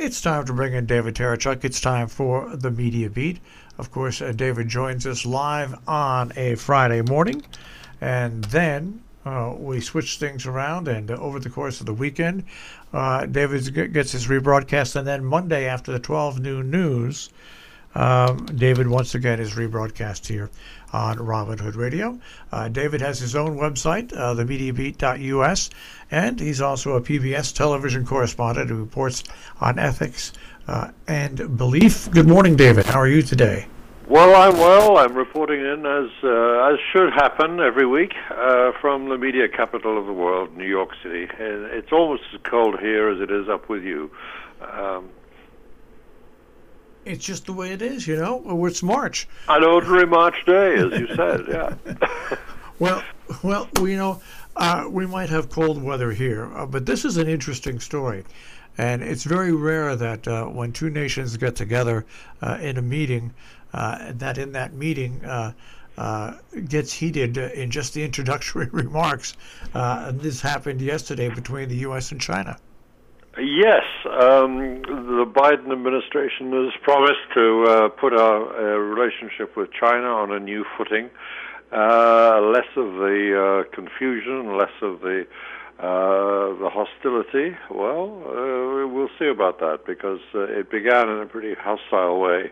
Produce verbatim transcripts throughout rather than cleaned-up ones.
It's time to bring in David Terechuk. It's time for the Media Beat. Of course, uh, David joins us live on a Friday morning, and then uh, we switch things around, and uh, over the course of the weekend, uh, David gets his rebroadcast, and then Monday after the twelve noon news, um, David once again is rebroadcast here on Robin Hood Radio. Uh, David has his own website, uh, the media beat dot U S, and he's also a P B S television correspondent who reports on ethics uh, and belief. Good morning, David. How are you today? Well, I'm well. I'm reporting in as uh, as should happen every week uh, from the media capital of the world, New York City. And it's almost as cold here as it is up with you. Um, It's just the way it is, you know. It's March. An ordinary March day, as you said, yeah. well, well, you know, uh, we might have cold weather here, uh, but this is an interesting story. And it's very rare that uh, when two nations get together uh, in a meeting, uh, that in that meeting uh, uh, gets heated in just the introductory remarks. Uh, and this happened yesterday between the U S and China. Yes, um, the Biden administration has promised to uh, put our uh, relationship with China on a new footing. Uh, less of the uh, confusion, less of the uh, the hostility. Well, uh, we'll see about that, because uh, it began in a pretty hostile way.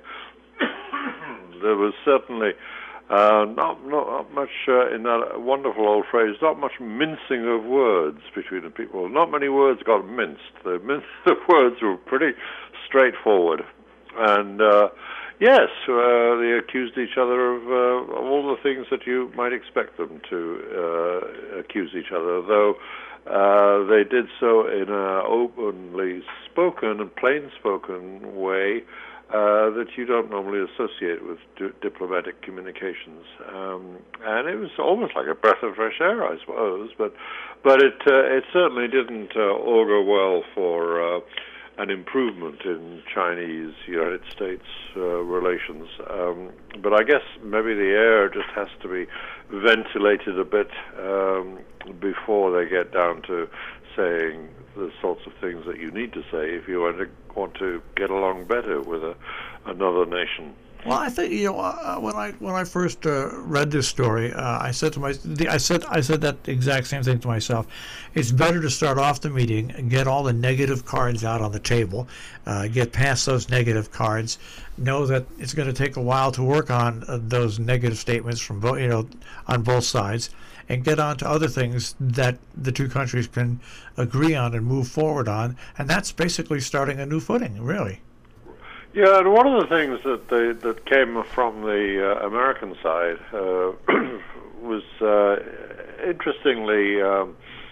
There was certainly Uh, not, not much uh, in that wonderful old phrase, not much mincing of words between the people. Not many words got minced. The mince of words were pretty straightforward. And uh, yes, uh, they accused each other of, uh, of all the things that you might expect them to uh, accuse each other, though uh, they did so in an openly spoken and plain-spoken way Uh, that you don't normally associate with d- diplomatic communications, um, and it was almost like a breath of fresh air, I suppose. But, but it uh, it certainly didn't uh, augur well for uh, an improvement in Chinese-United States uh, relations. Um, but I guess maybe the air just has to be ventilated a bit um, before they get down to saying the sorts of things that you need to say if you want to want to get along better with a, another nation. Well, I think, you know, uh, when I when I first uh, read this story, uh, I said to my I said I said that exact same thing to myself. It's better to start off the meeting and get all the negative cards out on the table, uh, get past those negative cards, know that it's going to take a while to work on uh, those negative statements from both, you know, on both sides, and get on to other things that the two countries can agree on and move forward on, and that's basically starting a new footing, really. Yeah, and one of the things that they, that came from the uh, American side uh, was uh, interestingly, um,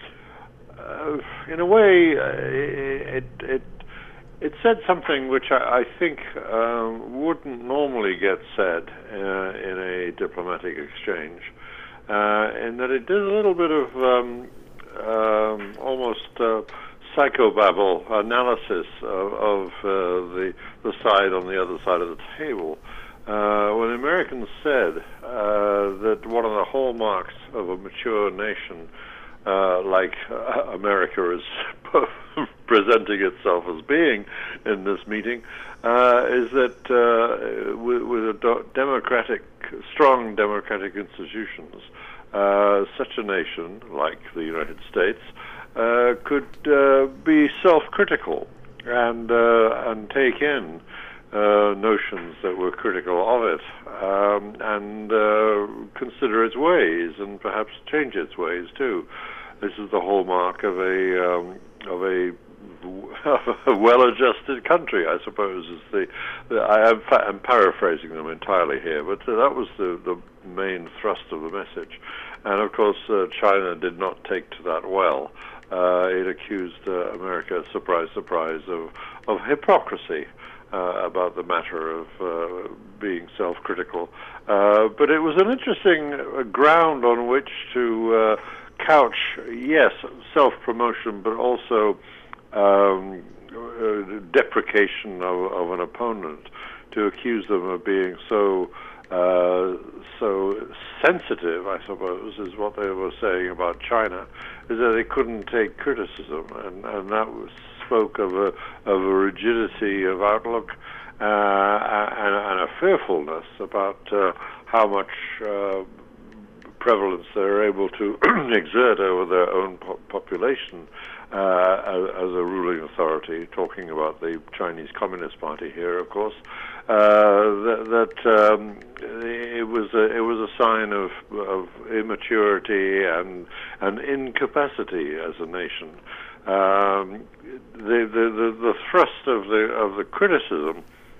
uh, in a way, uh, it it it said something which I, I think um, wouldn't normally get said uh, in a diplomatic exchange. Uh, and that it did a little bit of um, um, almost uh, psychobabble analysis of, of uh, the the side on the other side of the table. Uh, when the Americans said uh, that one of the hallmarks of a mature nation uh, like uh, America is presenting itself as being in this meeting uh, is that uh, with, with a do- democratic, strong democratic institutions, uh, such a nation like the United States uh, could uh, be self-critical and uh, and take in uh, notions that were critical of it um, and uh, consider its ways and perhaps change its ways too. This is the hallmark of a um, of a a well-adjusted country, I suppose. Is the, the I am I'm paraphrasing them entirely here, but uh, that was the the main thrust of the message. And of course, uh, China did not take to that well. Uh, it accused uh, America, surprise, surprise, of of hypocrisy uh, about the matter of uh, being self-critical. Uh, but it was an interesting uh, ground on which to uh, couch, yes, self-promotion, but also um, uh, deprecation of, of an opponent, to accuse them of being so uh, so sensitive, I suppose, is what they were saying about China, is that they couldn't take criticism, and, and that was spoke of a of a rigidity of outlook uh, and, and a fearfulness about uh, how much uh, prevalence they're able to exert over their own po- population uh, as, as a ruling authority, talking about the Chinese Communist Party here, of course, uh, that, that um, it was a, it was a sign of, of immaturity and and incapacity as a nation. Um, the, the, the, the thrust of the of the criticism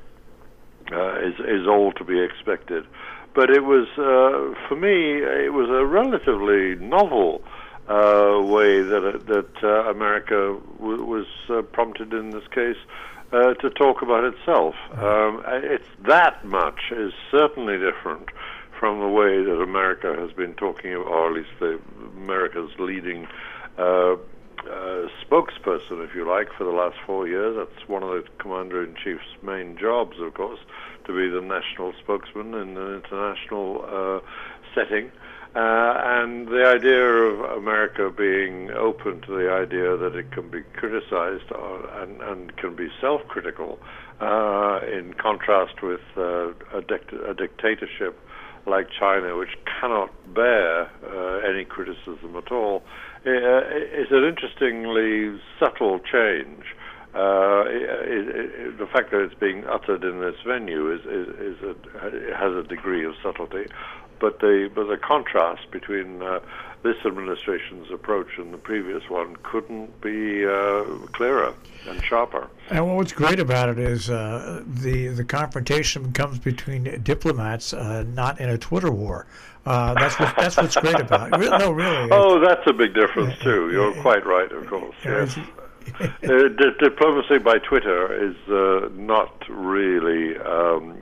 uh, is is all to be expected. But it was, uh, for me, it was a relatively novel uh, way that that uh, America w- was uh, prompted in this case uh, to talk about itself. Um, it's that much is certainly different from the way that America has been talking, or at least the America's leading uh, uh, spokesperson, if you like, for the last four years. That's one of the commander-in-chief's main jobs, of course, to be the national spokesman in an international uh, setting. Uh, and the idea of America being open to the idea that it can be criticized or, and, and can be self-critical, uh, in contrast with uh, a, dict- a dictatorship like China, which cannot bear uh, any criticism at all, uh, is an interestingly subtle change. Uh, it, it, the fact that it's being uttered in this venue is, is, is a, it has a degree of subtlety, but the but the contrast between uh, this administration's approach and the previous one couldn't be uh, clearer and sharper. And what's great about it is uh, the the confrontation comes between diplomats, uh, not in a Twitter war. Uh, that's what that's what's great about it. Re- no, really. Oh, that's a big difference too. You're quite right, of course. Yes. uh, di- diplomacy by Twitter is uh, not really, um,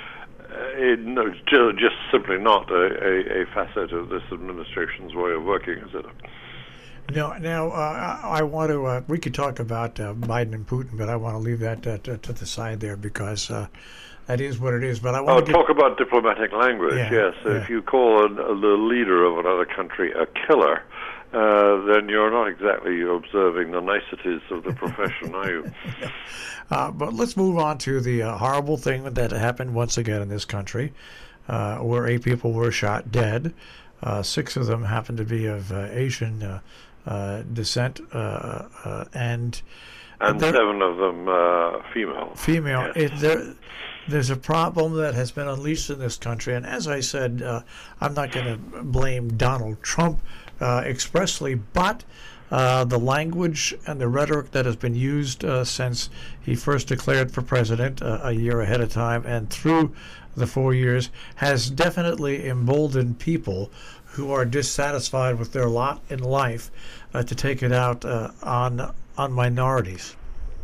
it, no, just, just simply not a, a, a facet of this administration's way of working, is it? No, now uh, I want to. Uh, we could talk about uh, Biden and Putin, but I want to leave that uh, to, to the side there because uh, that is what it is. But I want oh, to get... talk about diplomatic language. Yeah, yes, yeah. If you call a, a, the leader of another country a killer, Uh, then you're not exactly observing the niceties of the profession, are you? Uh, but let's move on to the uh, horrible thing that happened once again in this country, uh, where eight people were shot dead. Uh, six of them happened to be of uh, Asian uh, uh, descent, uh, uh, and and seven of them uh, female. Female. Yes. It, there, there's a problem that has been unleashed in this country, and as I said, uh, I'm not going to blame Donald Trump Uh, expressly, but uh, the language and the rhetoric that has been used uh, since he first declared for president uh, a year ahead of time and through the four years has definitely emboldened people who are dissatisfied with their lot in life uh, to take it out uh, on on minorities.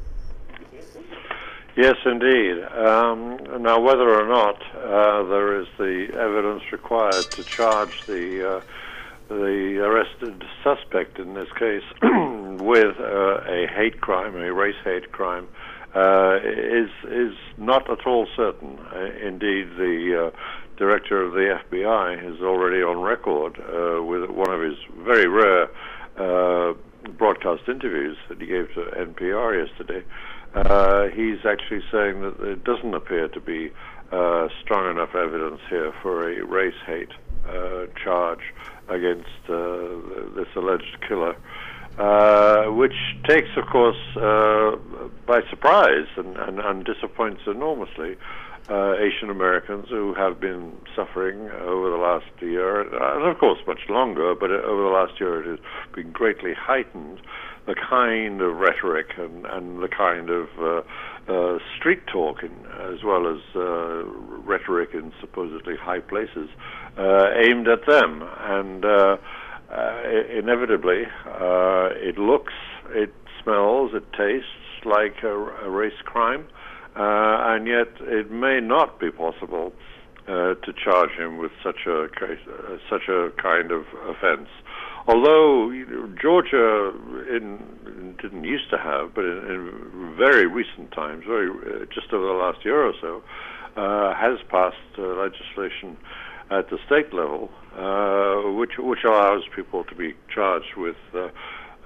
Yes, indeed. Um, now, whether or not uh, there is the evidence required to charge the uh, the arrested suspect in this case with uh, a hate crime, a race hate crime, uh, is is not at all certain. Uh, indeed, the uh, director of the F B I is already on record uh, with one of his very rare uh, broadcast interviews that he gave to N P R yesterday. Uh, he's actually saying that there doesn't appear to be uh, strong enough evidence here for a race hate uh, charge against uh, this alleged killer, uh, which takes, of course, uh, by surprise and, and, and disappoints enormously uh, Asian Americans who have been suffering over the last year, and of course much longer, but over the last year it has been greatly heightened, the kind of rhetoric and, and the kind of uh, uh, street talk, in, as well as uh, rhetoric in supposedly high places, uh, aimed at them. And uh, uh, inevitably, uh, it looks, it smells, it tastes like a, a race crime, uh, and yet it may not be possible uh, to charge him with such a case, uh, such a kind of offense. Although you know, Georgia in, didn't used to have, but in, in very recent times, very uh, just over the last year or so, uh, has passed uh, legislation at the state level, uh, which which allows people to be charged with uh,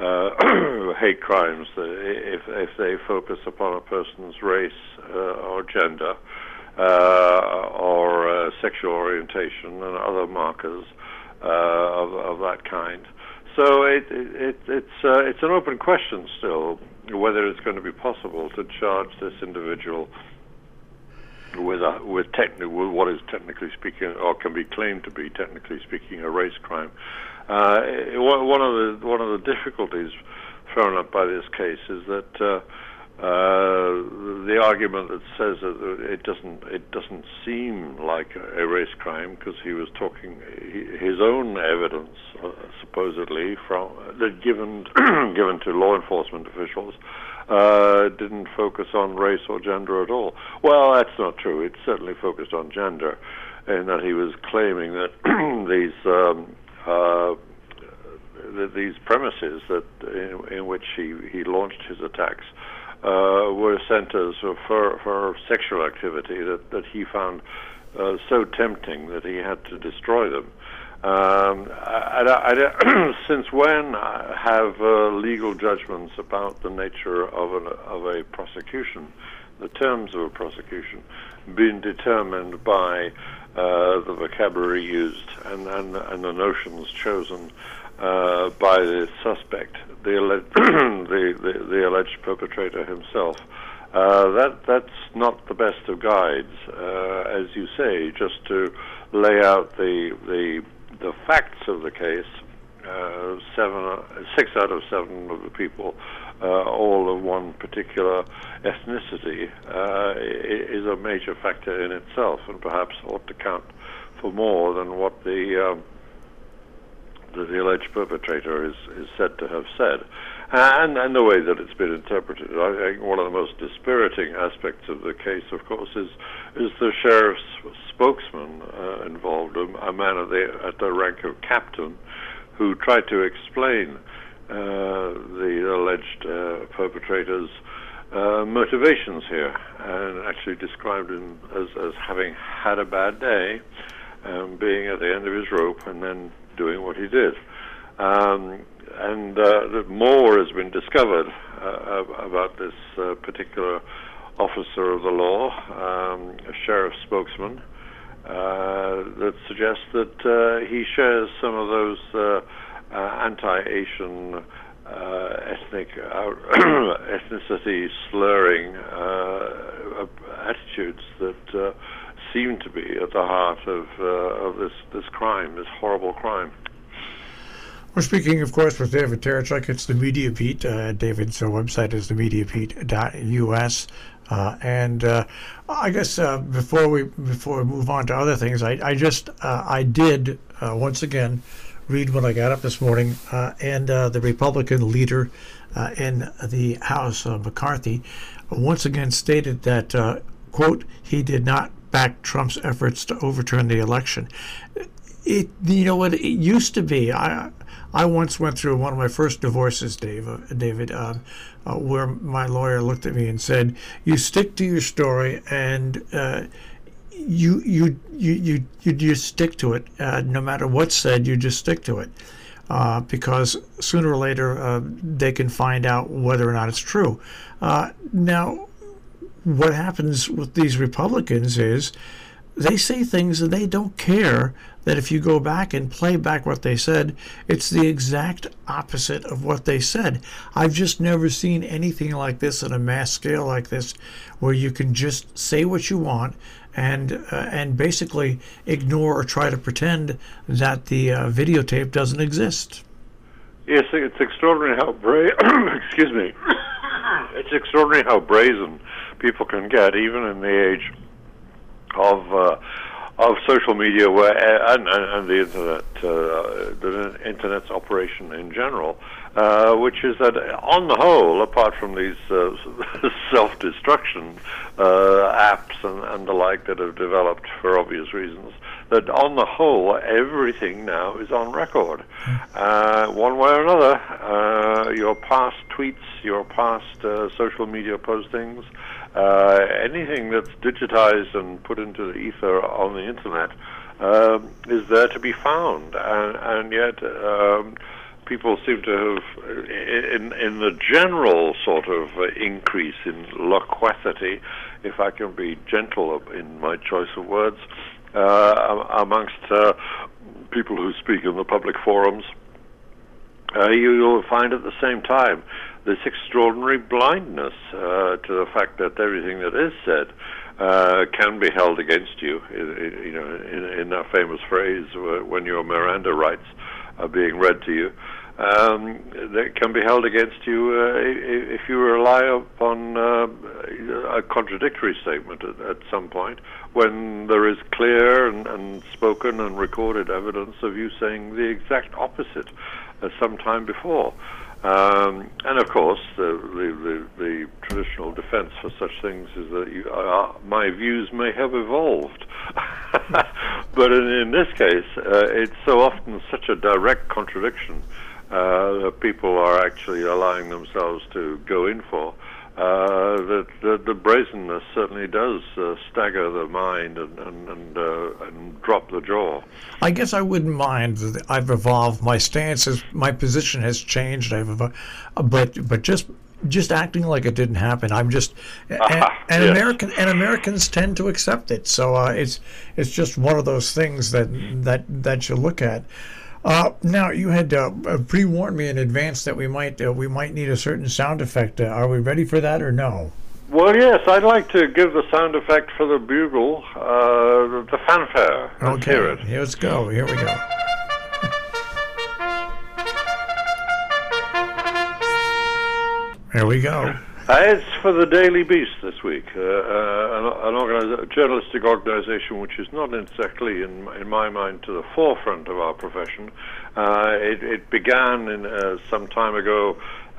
uh, hate crimes, if, if they focus upon a person's race uh, or gender uh, or uh, sexual orientation and other markers uh, of, of that kind. So it, it, it's uh, it's an open question still whether it's going to be possible to charge this individual with a, with, techni- with what is technically speaking, or can be claimed to be technically speaking, a race crime. Uh, one of the one of the difficulties thrown up by this case is that uh, uh, the argument that says that it doesn't it doesn't seem like a race crime because he was talking his own evidence uh, supposedly from that given given to law enforcement officials uh, didn't focus on race or gender at all. Well, that's not true. It certainly focused on gender, in that he was claiming that these um, uh, th- these premises that in, in which he, he launched his attacks uh, were centers for for sexual activity that, that he found uh, so tempting that he had to destroy them. Um, I, I, I, since when have uh, legal judgments about the nature of, an, of a prosecution, the terms of a prosecution, been determined by uh, the vocabulary used and, and, and the notions chosen uh, by the suspect, the, alleged, the, the, the alleged perpetrator himself? Uh, that that's not the best of guides, uh, as you say, just to lay out the the the facts of the case. Uh, seven, six out of seven of the people, uh, all of one particular ethnicity, uh, is a major factor in itself, and perhaps ought to count for more than what the um, the, the alleged perpetrator is, is said to have said, and and the way that it's been interpreted. I think one of the most dispiriting aspects of the case, of course, is is the sheriff's spokesman uh, involved, a, a man at the at the rank of captain, who tried to explain uh, the alleged uh, perpetrator's uh, motivations here, and actually described him as, as having had a bad day, um, being at the end of his rope, and then doing what he did. Um, and uh, more has been discovered uh, about this uh, particular officer of the law, um, a sheriff spokesman, uh, that suggests that uh, he shares some of those uh, uh, anti-Asian uh, ethnic uh, ethnicity slurring uh, attitudes that uh, seem to be at the heart of uh, of this this crime, this horrible crime. We're speaking, of course, with David Terechuk. It's the Media Beat. Uh, David's uh, website is the media beat dot U S. Uh, and uh, I guess uh, before we before we move on to other things, I, I just uh, I did uh, once again read when I got up this morning, uh, and uh, the Republican leader uh, in the House, uh, McCarthy, once again stated that uh, quote, he did not back Trump's efforts to overturn the election. It, you know what, it used to be, I I once went through one of my first divorces, Dave, uh, David, uh, uh, where my lawyer looked at me and said, you stick to your story, and uh, you, you you you you just stick to it. Uh, no matter what's said, you just stick to it. Uh, because sooner or later uh, they can find out whether or not it's true. Uh, now, what happens with these Republicans is they say things and they don't care that if you go back and play back what they said, it's the exact opposite of what they said. I've just never seen anything like this on a mass scale like this, where you can just say what you want and uh, and basically ignore or try to pretend that the uh, videotape doesn't exist. Yes, it's extraordinary how bra- excuse me. It's extraordinary how brazen people can get, even in the age of uh, of social media, where and, and, and the internet, uh, the internet's operation in general, uh, which is that on the whole, apart from these uh, self-destruction uh, apps and, and the like that have developed for obvious reasons, that on the whole, everything now is on record, uh, one way or another. Uh, your past tweets, your past uh, social media postings. Uh, anything that's digitized and put into the ether on the internet um, is there to be found, and, and yet um, people seem to have, in in the general sort of uh, increase in loquacity, if I can be gentle in my choice of words, uh, amongst uh, people who speak in the public forums, uh, you'll find at the same time this extraordinary blindness uh, to the fact that everything that is said uh, can be held against you. In, in, you know, in, in that famous phrase, when your Miranda rights are being read to you, um, that can be held against you uh, if you rely upon uh, a contradictory statement at, at some point, when there is clear and, and spoken and recorded evidence of you saying the exact opposite uh, some time before. Um, and of course, the, the, the, the traditional defense for such things is that you, uh, my views may have evolved. But in, in this case, uh, it's so often such a direct contradiction uh, that people are actually allowing themselves to go in for, uh, that, that the brazenness certainly does uh, stagger the mind and and and, uh, and drop the jaw. I guess I wouldn't mind that I've evolved. My stance is, my position has changed. I've evolved, but but just just acting like it didn't happen. I'm just and, and yes. American and Americans tend to accept it. So uh, it's it's just one of those things that that that you look at. Uh, now, you had uh, pre-warned me in advance that we might uh, we might need a certain sound effect. Uh, are we ready for that or no? Well, yes, I'd like to give the sound effect for the bugle, uh, the fanfare. Let's okay, hear it. Here let's go. Here we go. There we go. Uh, it's for the Daily Beast this week, uh, uh, an, an organiza- journalistic organization which is not exactly, in, in my mind, to the forefront of our profession. Uh, it, it began in, uh, some time ago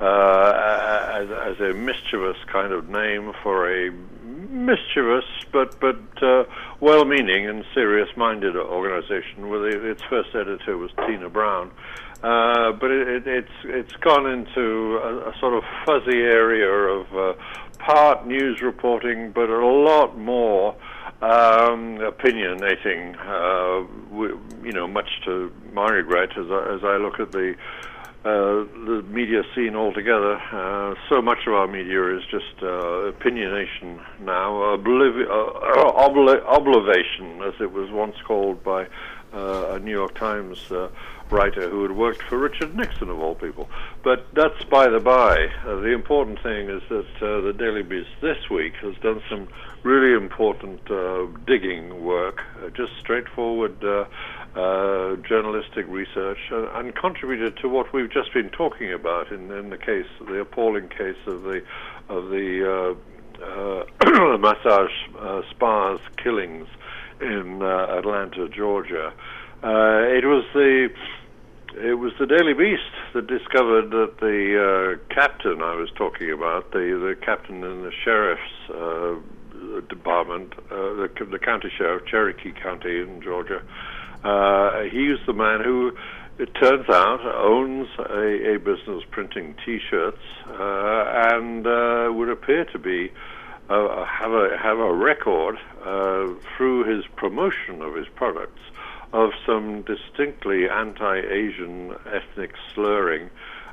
uh, as, as a mischievous kind of name for a mischievous but but uh, well-meaning and serious-minded organization. With it, its first editor was Tina Brown. Uh, but it, it, it's it's gone into a, a sort of fuzzy area of uh, part news reporting, but a lot more um, opinionating. Uh, w- you know, much to my regret, as I, as I look at the uh, the media scene altogether, uh, so much of our media is just uh, opinionation now, obliv- uh, obli- oblivation, as it was once called by uh, a New York Times Uh, writer who had worked for Richard Nixon, of all people. But that's by the by. Uh, the important thing is that uh, the Daily Beast this week has done some really important uh, digging work, uh, just straightforward uh, uh, journalistic research, uh, and contributed to what we've just been talking about in, in the case, the appalling case of the of the uh, uh, massage uh, spas killings in uh, Atlanta, Georgia. Uh, it was the it was the Daily Beast that discovered that the uh, captain I was talking about, the the captain in the sheriff's uh, department, uh, the, the county sheriff, Cherokee County in Georgia, uh, he was the man who, it turns out, owns a, a business printing T-shirts uh, and uh, would appear to be uh, have a have a record uh, through his promotion of his products of some distinctly anti-Asian ethnic slurring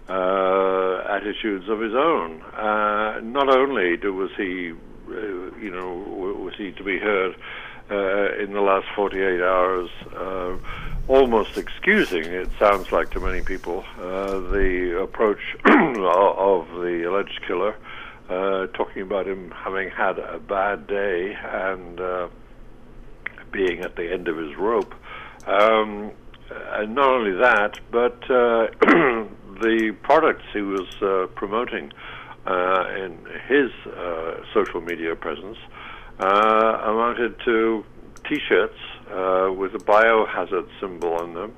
uh, attitudes of his own. Uh, not only do, was he, uh, you know, was he to be heard uh, in the last forty-eight hours, uh, almost excusing, it sounds like to many people, uh, the approach of the alleged killer, uh, talking about him having had a bad day and uh, being at the end of his rope. Um, and not only that, but uh, the products he was uh, promoting uh, in his uh, social media presence uh, amounted to T-shirts uh, with a biohazard symbol on them,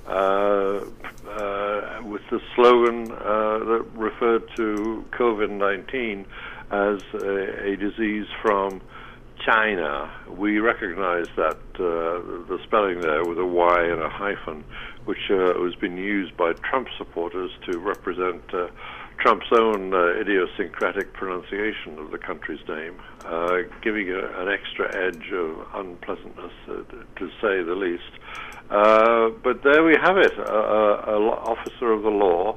uh, uh, with the slogan uh, that referred to COVID nineteen as a, a disease from China. We recognize that uh, the spelling there with a Y and a hyphen, which uh, has been used by Trump supporters to represent uh, Trump's own uh, idiosyncratic pronunciation of the country's name, uh, giving it an extra edge of unpleasantness, uh, to say the least. Uh, but there we have it, an officer of the law.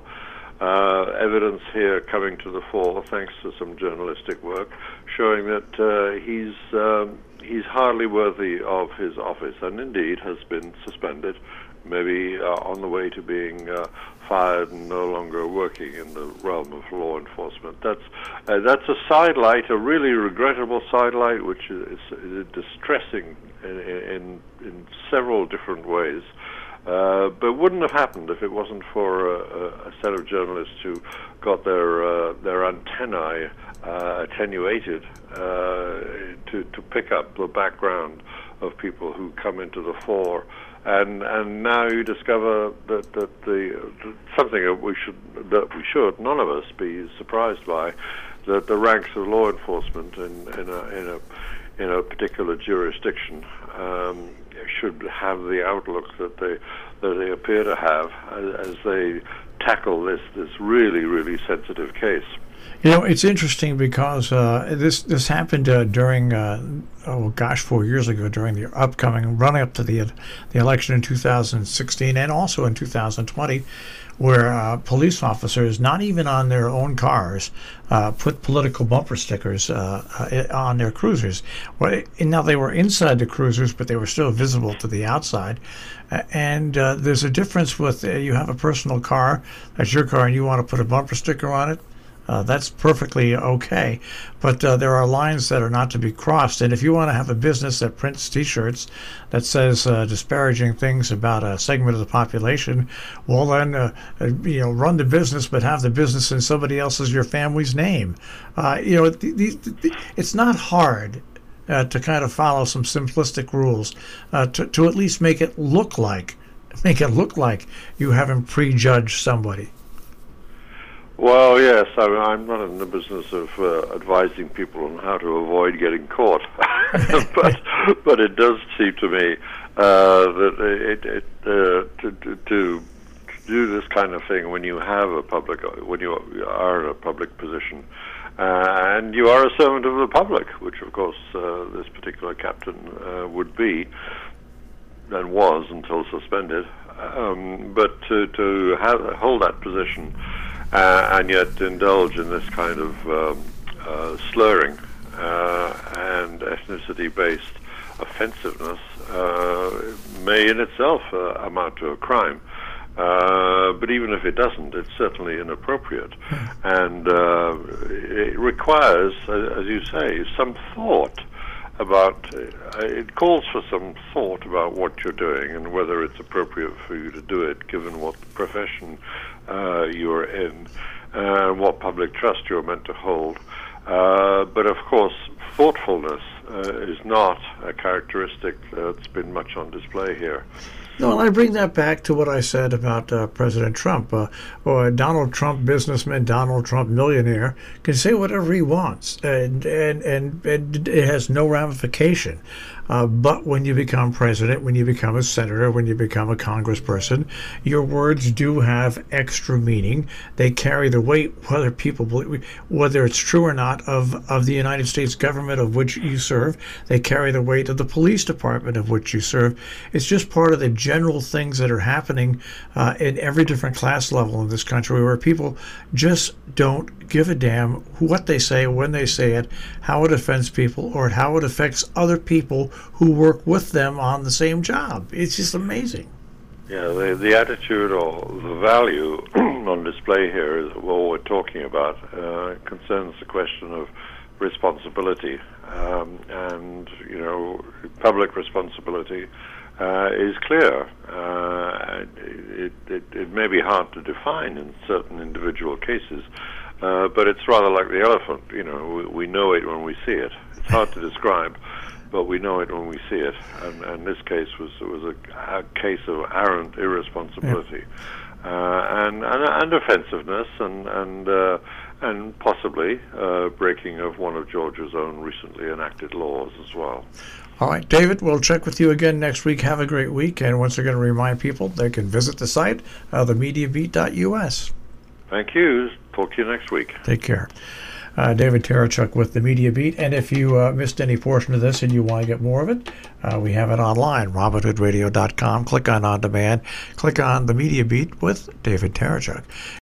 Uh, evidence here coming to the fore, thanks to some journalistic work, showing that uh, he's um, he's hardly worthy of his office, and indeed has been suspended, maybe uh, on the way to being uh, fired and no longer working in the realm of law enforcement. That's uh, that's a sidelight, a really regrettable sidelight, which is, is distressing in, in in several different ways. Uh, but wouldn't have happened if it wasn't for a, a set of journalists who got their uh, their antennae uh, attenuated uh, to to pick up the background of people who come into the fore, and and now you discover that that the something that we should that we should none of us be surprised by, that the ranks of law enforcement in in a in a in a particular jurisdiction um, should have the outlook that they that they appear to have as, as they tackle this this really really sensitive case. You know, it's interesting because uh, this this happened uh, during uh, oh gosh four years ago, during the upcoming run up to the the election in two thousand sixteen and also in two thousand twenty, where uh, police officers, not even on their own cars, uh, put political bumper stickers uh, uh, on their cruisers. Well, and now they were inside the cruisers, but they were still visible to the outside. Uh, and uh, there's a difference with uh, you have a personal car, that's your car, and you want to put a bumper sticker on it. Uh, that's perfectly okay, but uh, there are lines that are not to be crossed. And if you want to have a business that prints T-shirts that says uh, disparaging things about a segment of the population, well then, uh, you know, run the business, but have the business in somebody else's, your family's name. Uh, you know, th- th- th- it's not hard uh, to kind of follow some simplistic rules uh, to to at least make it look like make it look like you haven't prejudged somebody. Well, yes, I mean, I'm not in the business of uh, advising people on how to avoid getting caught, but but it does seem to me uh, that it, it uh, to, to, to do this kind of thing when you have a public, when you are in a public position, uh, and you are a servant of the public, which of course uh, this particular captain uh, would be, and was until suspended, um, but to to have, hold that position. Uh, and yet indulge in this kind of um, uh, slurring uh, and ethnicity-based offensiveness uh, may in itself uh, amount to a crime. Uh, but even if it doesn't, it's certainly inappropriate. And uh, it requires, as you say, some thought about, uh, it calls for some thought about what you're doing and whether it's appropriate for you to do it, given what profession uh, you're in, and uh, what public trust you're meant to hold. Uh, but of course, thoughtfulness uh, is not a characteristic that's been much on display here. No, and I bring that back to what I said about uh, President Trump. Uh, or Donald Trump, businessman, Donald Trump, millionaire, can say whatever he wants, and and, and, and it has no ramification. Uh, but when you become president, when you become a senator, when you become a congressperson, your words do have extra meaning. They carry the weight, whether people believe, whether it's true or not, of, of the United States government of which you serve. They carry the weight of the police department of which you serve. It's just part of the general things that are happening uh, in every different class level in this country, where people just don't give a damn what they say, when they say it, how it offends people, or how it affects other people who work with them on the same job. It's just amazing. Yeah, the, the attitude or the value on display here is what we're talking about. Uh, concerns the question of responsibility, um, and you know, public responsibility uh, is clear. Uh, it, it, it may be hard to define in certain individual cases, uh, but it's rather like the elephant. You know, we, we know it when we see it. It's hard to describe, but we know it when we see it. And, and this case was was a, a case of arrant irresponsibility, yeah. uh, and, and and offensiveness, and and uh, and possibly uh, breaking of one of Georgia's own recently enacted laws as well. All right, David, we'll check with you again next week. Have a great week. And once again, remind people they can visit the site, uh, the media beat dot U S. Thank you. talk to you next week. Take care. Uh, David Terachuk with the Media Beat. And if you uh, missed any portion of this and you want to get more of it, uh, we have it online, robin hood radio dot com. Click on On Demand. Click on the Media Beat with David Terachuk.